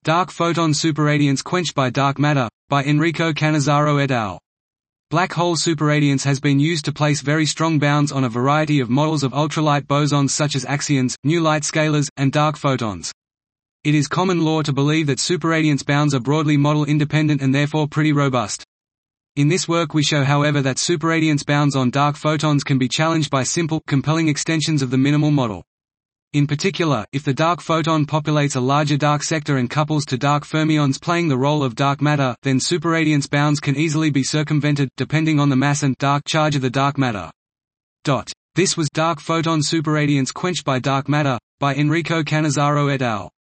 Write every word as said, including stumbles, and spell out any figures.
Dark photon superradiance quenched by dark matter, by Enrico Cannizzaro et al. Black hole superradiance has been used to place very strong bounds on a variety of models of ultralight bosons such as axions, new light scalars, and dark photons. It is common law to believe that superradiance bounds are broadly model-independent and therefore pretty robust. In this work we show however that superradiance bounds on dark photons can be challenged by simple, compelling extensions of the minimal model. In particular, if the dark photon populates a larger dark sector and couples to dark fermions playing the role of dark matter, then superradiance bounds can easily be circumvented, depending on the mass and dark charge of the dark matter. This was Dark photon superradiance quenched by dark matter, by Enrico Cannizzaro et al.